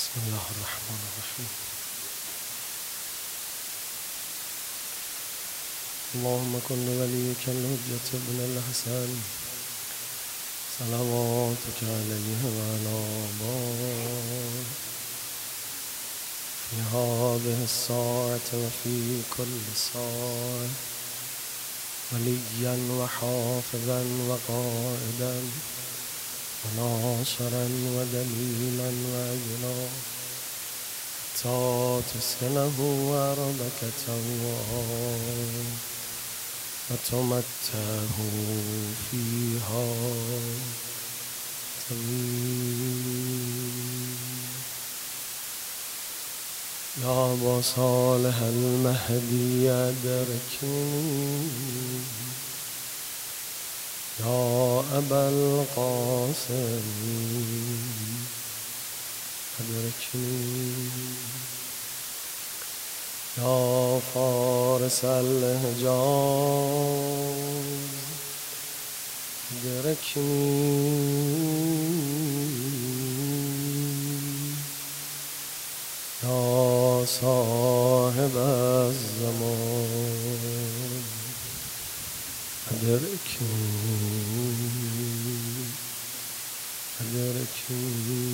بسم الله الرحمن الرحيم. اللهم كن لوليك الحجة ابن الحسن صلواتك عليه وعلى آبائه في هذه الساعة وفي كل ساعة وليا وحافظا وقائدا وناصرا ودليلا وعينا حتى تسكنه أرضك طوعا وتمتعه فيها يا أبا صالح المهدي أدركني يا أبا القاسم أدركني يا فارس الحجاز أدركني يا صاحب الزمان أدركني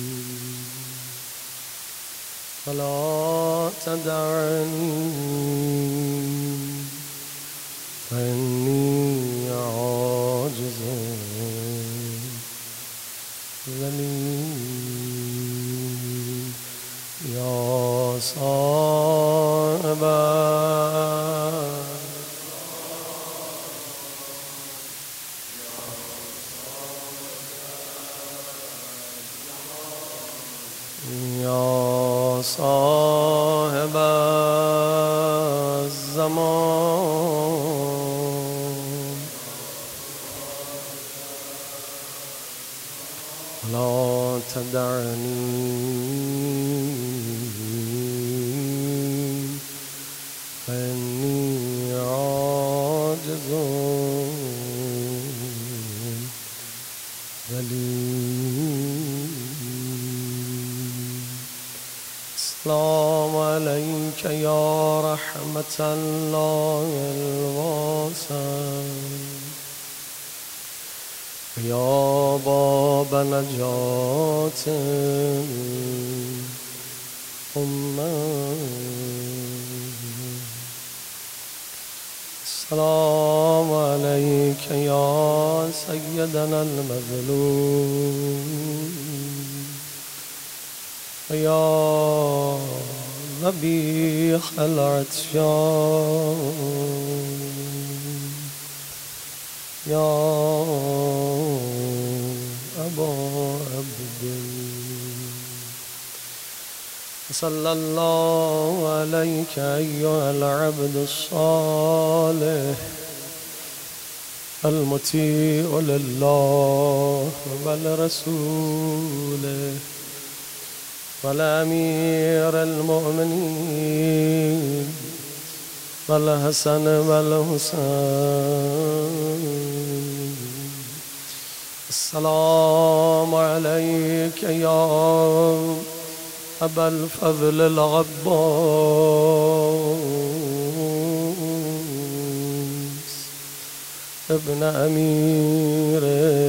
فلا تدعني فإني عاجز ذليل يا صاحب يا صاحب الزمان لا تدعني فإني عاجز ذليل السلام عليك يا رحمة الله الواسع يا باب نجاة الأمة السلام عليك يا سيدنا المظلوم يا ذبيح العطشان يا أبا عبد صلى الله عليك أيها العبد الصالح المطيع لله ولرسوله والأمير المؤمنين والحسن والحسين السلام عليك يا أبا الفضل العباس ابن أمير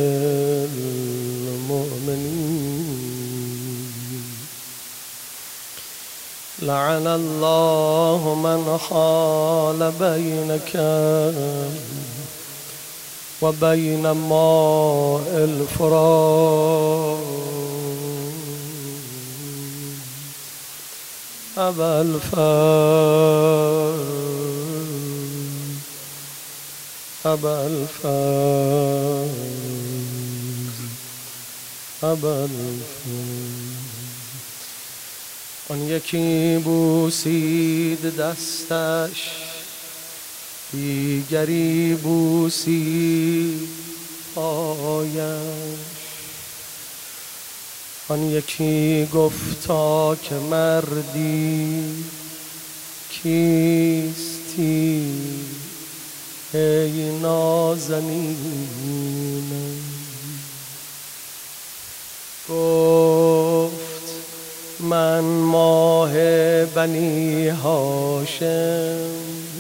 المؤمنين لعن الله من حال بينك وبين ماء الفرات أبا الفوز آن یکی بوسید دستش دیگری بوسید پایش آن یکی گفتا که مردی کیستی ای نازنینم گفت من ماه بنی هاشم،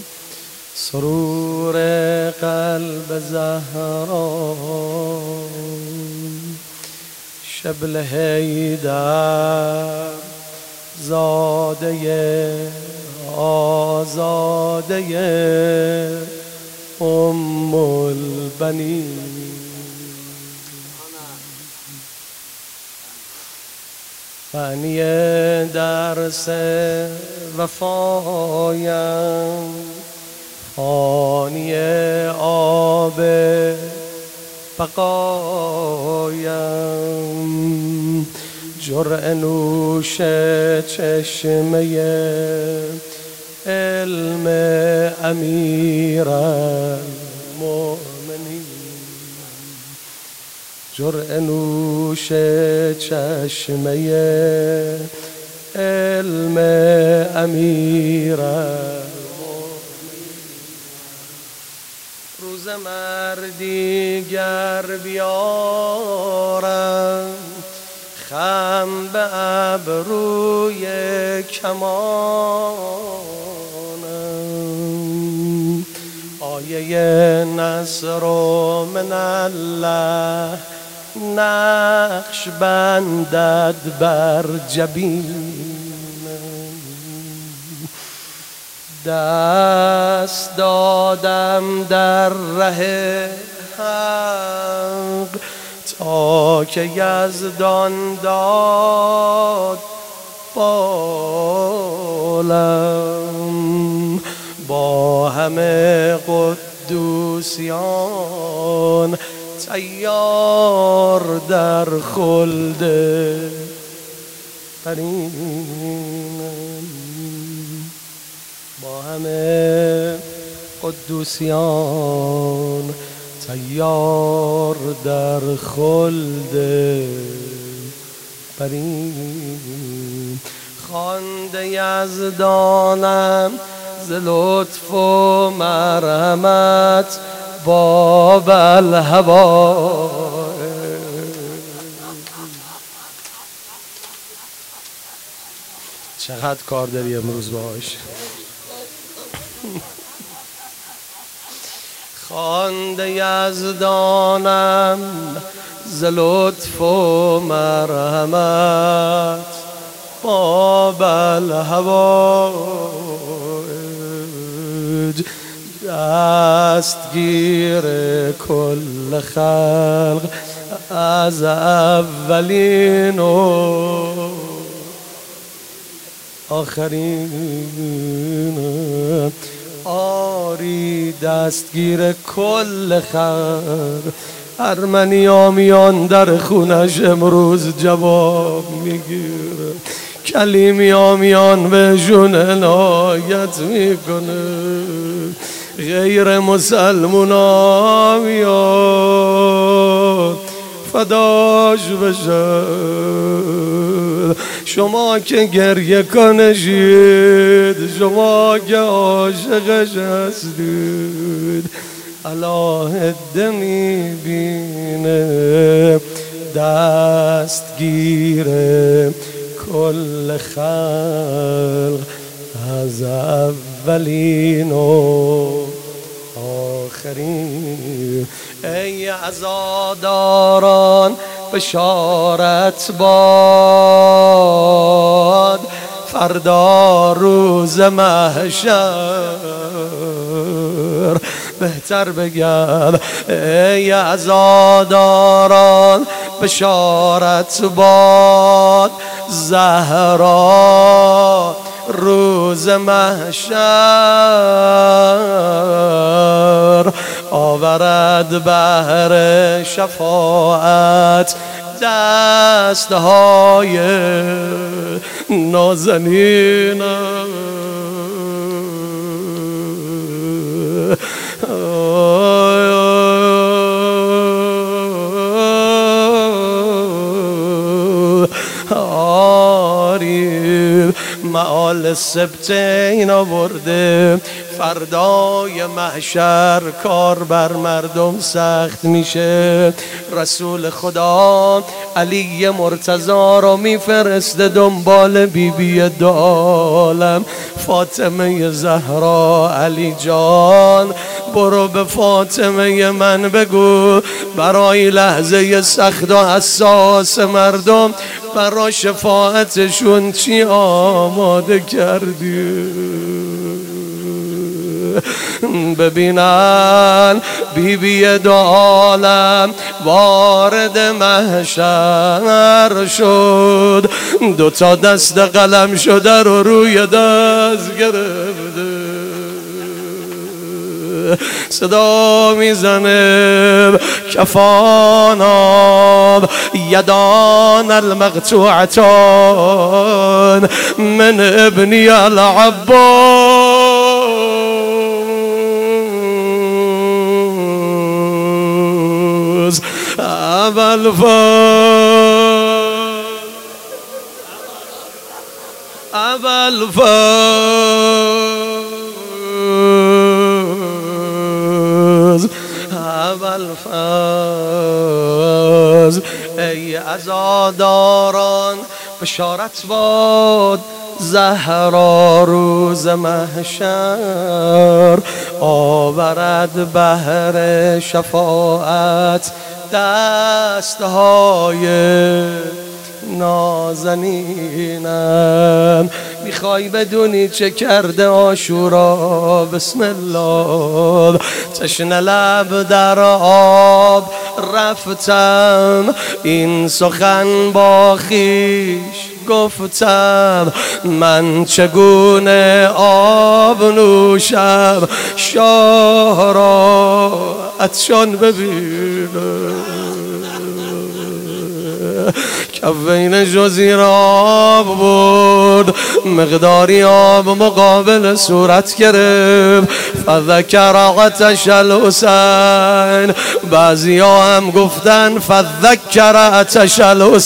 سرور قلب زهرا، شبل حیدر زاده آزاده ام البنین. فانی درس وفایم، فانی آب بقایم، جرعه نوش چشمه علم امیر المؤمنین، جرعه نوش چشمه علم امیر المؤمنین. روز مردی گر بیارم، خم به ابروی کمانم، آیه نصر من الله نقش بندد بر جبینم. دست دادم در ره حق تا که یزدان داد بالم، با همه قدوسیان تیار در خلد قرینم، با همه قدوسیان تیار در خلد قرین. خوانده یزدانم ز لطف و مرحمت باب الهوا. چقدر کار داری امروز باش. خوانده یزدانم ز لطف و مرحمت باب الهوایج، دستگیر کل خلق از اولین و آخرین. آری دستگیر کل خلق، ارمنیامیان در خونش امروز جواب میگیره، کلیمیامیان بهشون عنایت میکنه، غیر مسلمونامیان فداش بشه. شما که گریه کنشید، شما که عاشقش هستید، علاهده میبینه دستگیر کل خلق از اولین و آخرین. ای عزاداران بشارت باد، فردا روز محشر بهتر بگم. ای عزاداران بشارت باد، زهرا روز محشر آورد بهر شفاعت دستهای نازنین. آری معال سبتین آورده، فردای محشر کار بر مردم سخت میشه. رسول خدا علی مرتضی رو میفرسته دنبال بیبی دو عالم فاطمه زهرا. علی جان برو به فاطمه من بگو برای لحظه سخت و حساس مردم برای شفاعتشون چی آماده کردی. ببینن بیبی دو عالم وارد محشر شد، دوتا دست قلم شده رو روی دست گرفته، صدا میزنه کفانا یدان المقطوعتان من ابنی العباس ابا الفاز. ای عزاداران بشارت باد زهرا روز محشر آورد بهر شفاعت دستهای نازنینم. میخوای بدونی چه کرده عاشورا؟ بسم الله. تشنه لب در آب رفتم، این سخن با خویش گفتم، من چگونه آب نوشم شاه را عطشان ببینم. کفین جزیر آب بود، مقداری آب مقابل صورت گرفت. فذکر عطش الحسین، بعضی ها هم گفتن فذکر عطش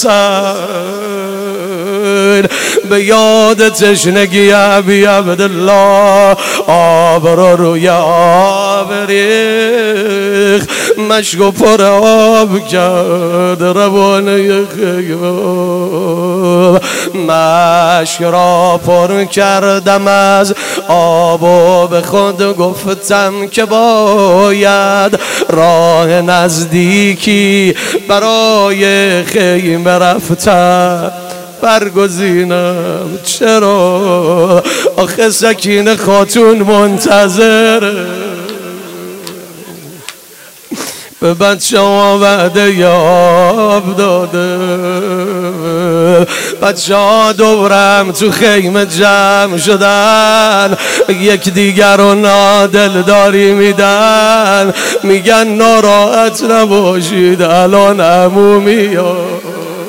الحسین، به یاد تشنگی ابی عبدالله آب رو روی آب ریخت، مشک و پر آب کرد روانه خیام. مشک را پر کردم از آب و به خود گفتم که باید راه نزدیکی برای خیمه رفتم برگزینم. چرا؟ آخه سکینه خاتون منتظره، به بچه ها وعده یاب داده. بچه ها دورم تو خیمه جمع شدن، یک دیگر رو نادلداری میدن، میگن ناراحت نباشید الان عمو میاد.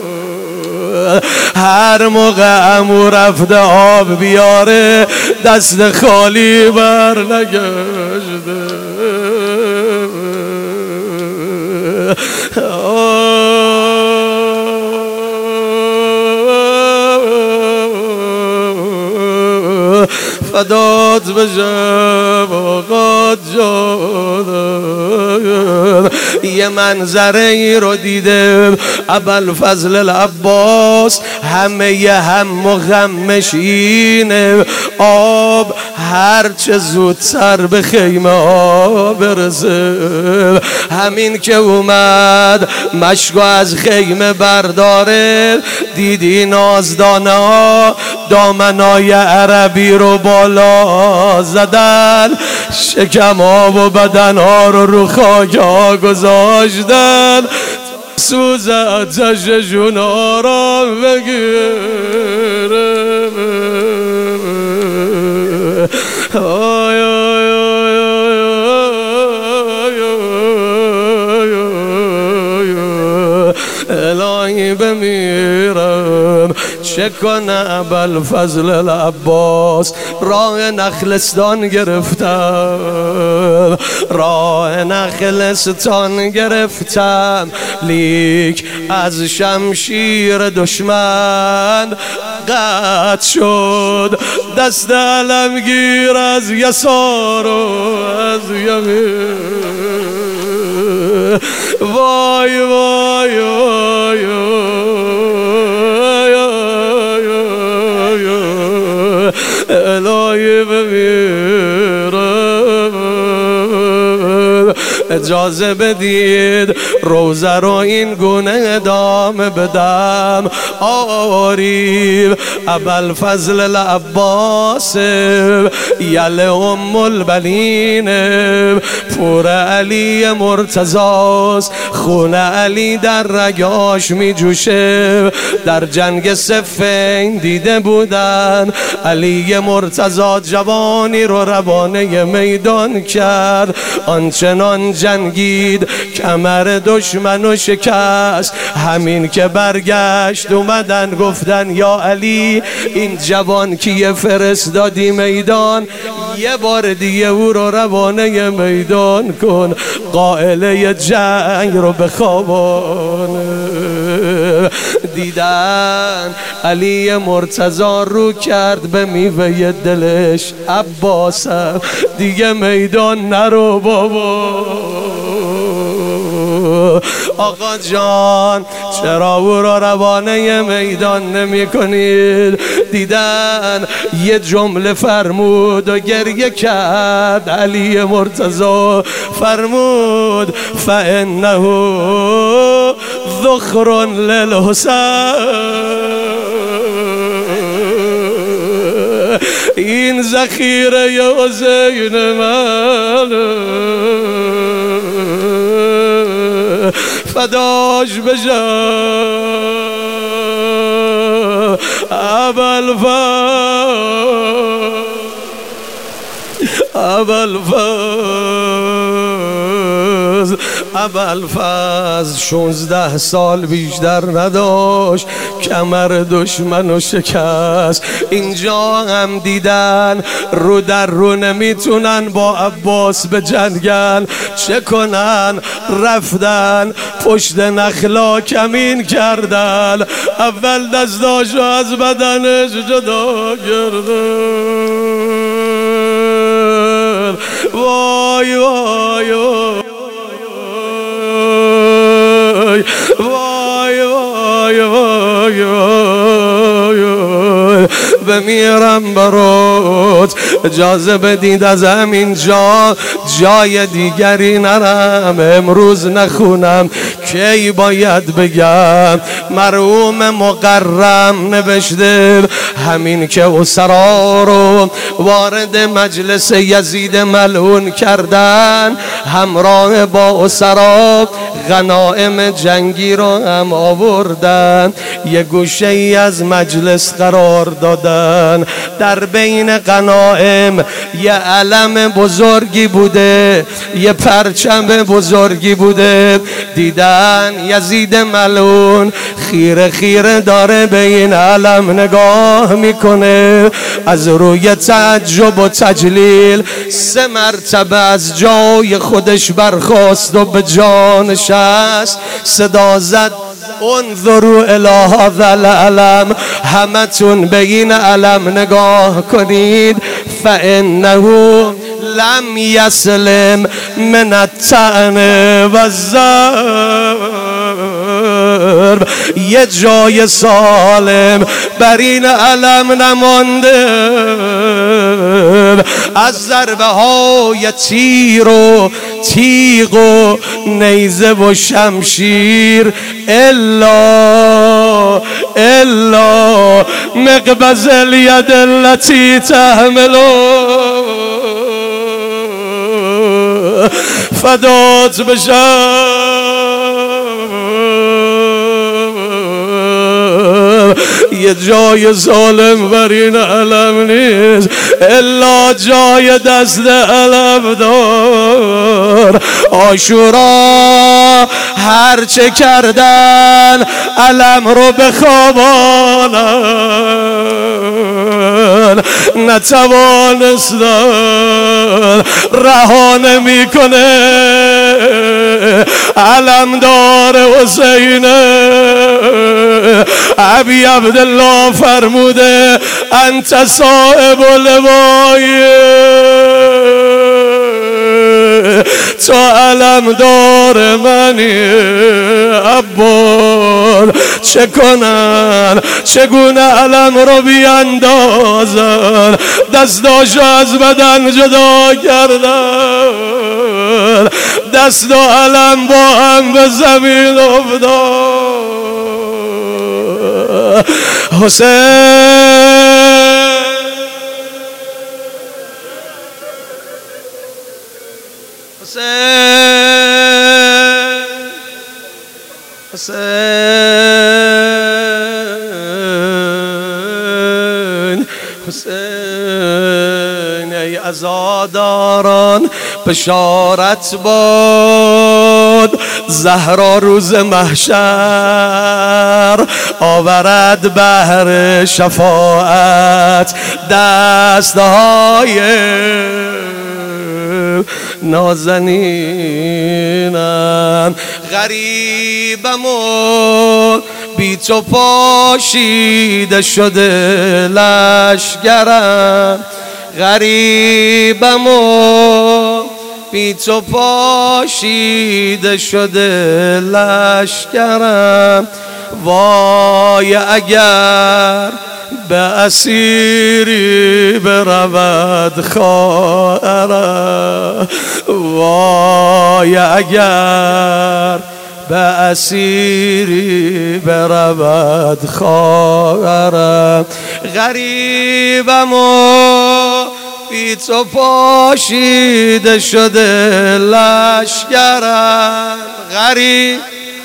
هر موقع عمو رفته آب بیاره دست خالی بر نگشته. فدات بشم آقا جان. یه منظره ای رو دیدم ابوالفضل العباس همه هم و غمش اینه آب هرچه زودتر به خیمه ها برسه. همین که اومد مشکو از خیمه برداره، دیدی نازدانه ها دامنای عربی رو بالا زدن، شکم ها و بدن ها رو خاک ها گذاشتن، سوز آتششون آرام بگیره. الهی بمیرم چه کنه ابوالفضل العباس. راه نخلستان گرفتم، راه نخلستان گرفتم، لیک از شمشیر دشمن قطع شد دست علمگیر از یسار و از یمین. وای وای وای الهی بمیرم. اجازه بدید روزه رو این گونه ادامه بدم. آریب ابوالفضل العباس یل ام البنین پور علی مرتضاست، خون علی در رگاش می جوشه. در جنگ صفین دیده بودن علی مرتضا جوانی رو روانه میدان کرد. آنچنان جنگید کمر دشمنو شکست. همین که برگشت اومدن گفتن یا علی این جوان کیه فرستادی میدان؟ یه بار دیگه او رو روانه میدان کن، قائله جنگ رو بخوابان. دیدن علی مرتضا رو کرد به میوه دلش، عباسم دیگه میدان نرو بابا. آقا جان چرا او را روانه میدان نمی کنید؟ دیدن یه جمله فرمود و گریه کرد. علی مرتضا فرمود فانه ذخر للحسین، این ذخیره حسین منه، فداش بشم ابوالفضل 16 سال بیشتر نداشت کمر دشمنو شکست. اینجا هم دیدن رو در رو نمیتونن با عباس بجنگن، چه کنن؟ رفتن پشت نخلا کمین کردن. اول دستاشو از بدنش جدا کردن. وای وای وای وای وای بمیرم برات. اجازه بدید از همین جای دیگری نرم، امروز نخونم کی باید بگم. مرحوم مقرم نوشته همین که اسرا رو وارد مجلس یزید ملعون کردن، همراه با اسرا غنائم جنگی رو هم آوردن، یه گوشه ای از مجلس قرار دادن. در بین غنائم یه علم بزرگی بوده، یه پرچم بزرگی بوده. دیدن یزید ملعون خیره خیره داره به این علم نگاه میکنه، از روی تعجب و تجلیل 3 مرتبه از جای خودش برخاست و به جا نشست. صدا زد انظروا الی هذا العلم، همتون به این علم نگاه کنید. فانه لم یسلم من الطعن و الضرب، یه جای سالم بر این علم نمانده از ضربه های تیر و تیغ و نیزه و شمشیر، الا مقبض الید التي تحملو. فدات بشم یه جای ظالم بر این علم نیست الا جای دست علم دار. عاشورا هرچه کردن علم رو بخوابانن، نتوانستن رها نمیکنه. علمدار حسین ابی عبدالله فرموده انت صاحب اللوای، تو علمدار منی عباس. چه کنن چگونه علم رو بیاندازن، دستاشو از بدن جدا کردن، دست و علم با هم به زمین افتاد. حسین حسین حسین ای عزاداران بشارت باد، زهرا روز محشر آورد بهر شفاعت دستهای نازنینم. غریبم و بی تو پاشیده شده لشگرم، غریبم و بی تو پاشیده شده لشگرم. وای اگر به اسیری برود خواهرم، وای اگر به اسیری برود خواهرم. غریبم و بی تو پاشیده شده لشگرم، غریب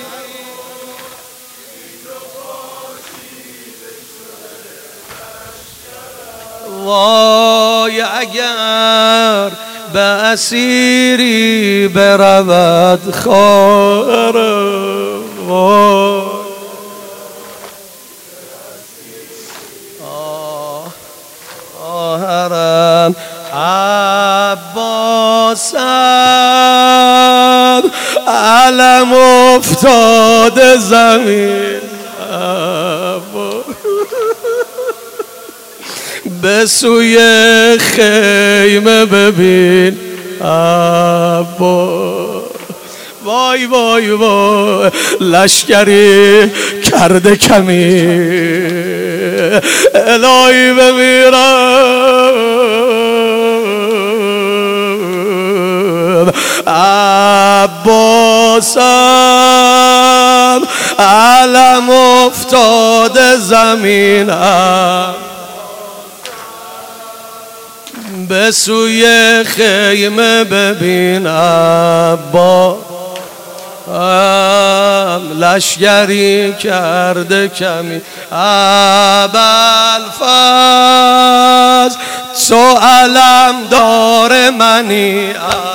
وای اگر به اسیری برود خواهرم. خواهرم عباسم علم افتاده زمین، به سوی خیمه ببین عباس. وای وای وای لشکری کرده کمی، الهی بمیرم. عباسم علم افتاده زمینم، به سوی خیمه ببین عباس. لشگری کرده کمی ابوالفضل، تو علم دار منی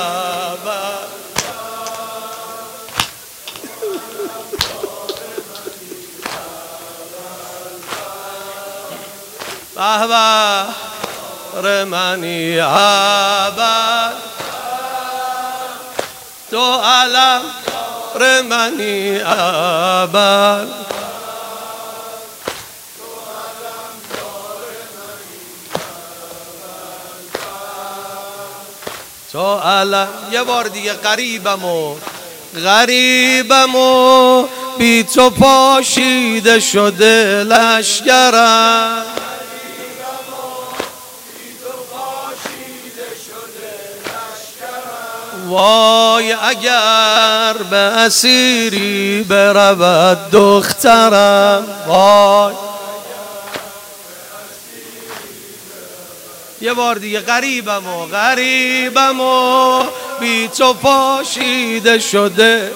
منی عبد، تو علم منی عبد، تو علم. یه بار دیگه غریبم و بی تو پاشیده شده لشگرم، وای اگر به اسیری برود دخترم. وای یه بار دیگه غریبم و بی تو پاشیده شده،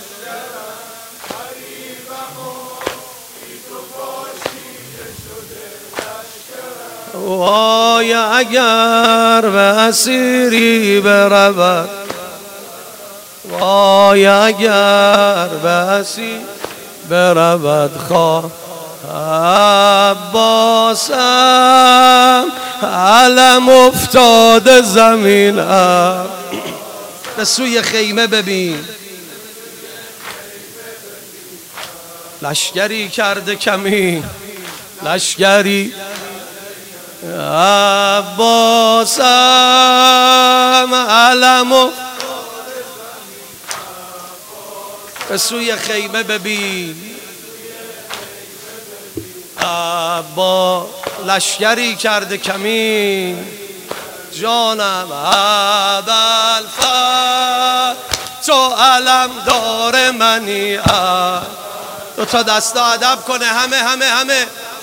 وای اگر به اسیری برود، وای اگر به اسیری برود خواهرم. عباسم علم افتاده زمینم. به سوی خیمه ببین، لشگری کرده کمین، لشگری. عباسم علم به سوی خیمه ببین، عبا لشگری کرده کمین، جانم ابوالفضل تو علم دار منی. دو تا دستا ادب کنه همه همه همه.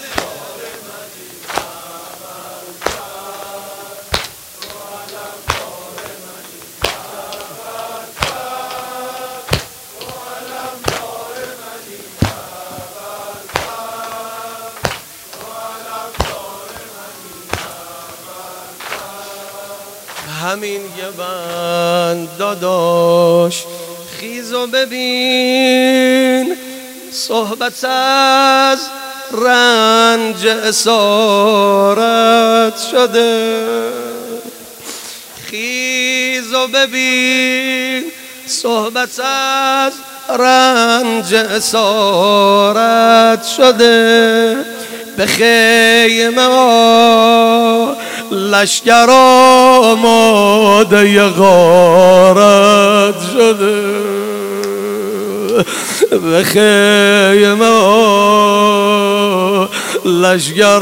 همین یه بند داداش خیزو ببین، صحبت از رنج اسارت شده. خیزو ببین، صحبت از رنج اسارت شده. به خیمه ها لشگر آماده غارت شده. به خیمه ها لشگر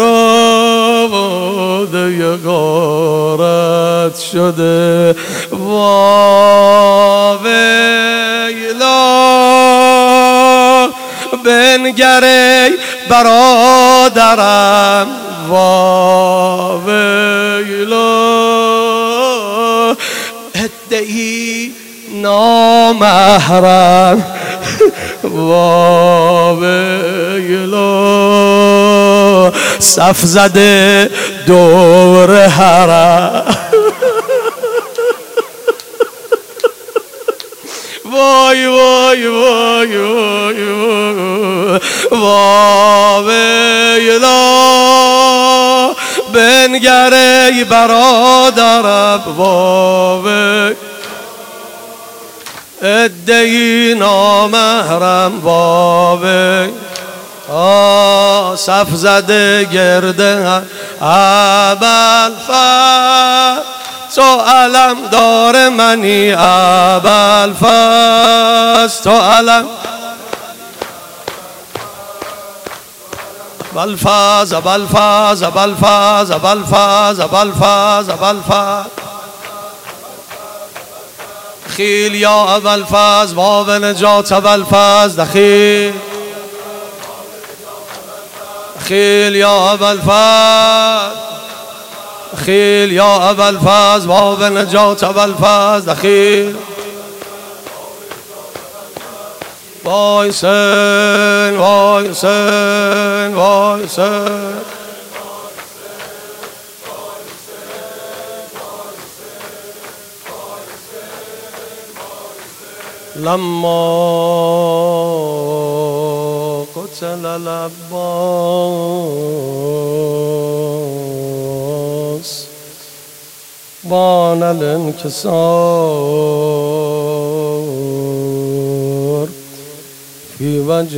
آماده غارت شده. واویلا بنگره برادرم، واویلا ادعی نامحرم، واویلا صف زده دور حرم. وای وای وای وای واویلا بنگره برادرم، واوی ادعی نامحرم، واوی صف زده گرده ابوالفضل تو علم دار منی. ابوالفضل تو علم ابوالفضل ابوالفضل ابوالفضل ابوالفضل ابوالفضل ابوالفضل خیل یا ابوالفضل باب نجات ابوالفضل دخیل. خیل یا ابوالفضل، خیل یا ابوالفضل باب نجات ابوالفضل دخیل. وایسن وایسن وایسن لما قتل العباس بان الانكسار في وجه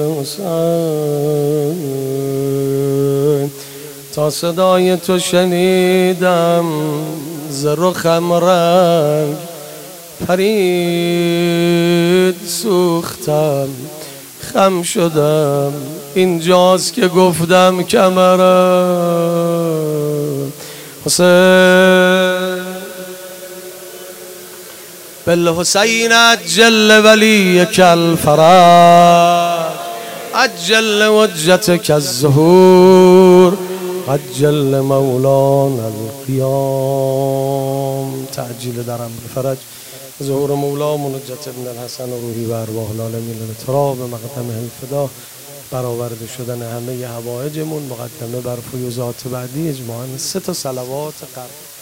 الحسین. تا صدای تو شنیدم ز رخم رنگ پرید، سوختم خم شدم، اینجاست که گفتم کمرم. حسین بالحسین عجل ولیک الفرج، عجل وجهتک الظهور، عجل مولانا القیام. تعجیل در امر فرج ظهور مولا منجت ابن الحسن و روحی و ارواح العالمین الاطراء به مقدم الفدا، برآورده شدن همه حوائجمون، مقدمه بر فیوضات بعدی، اجماعاً 3 صلوات قرب.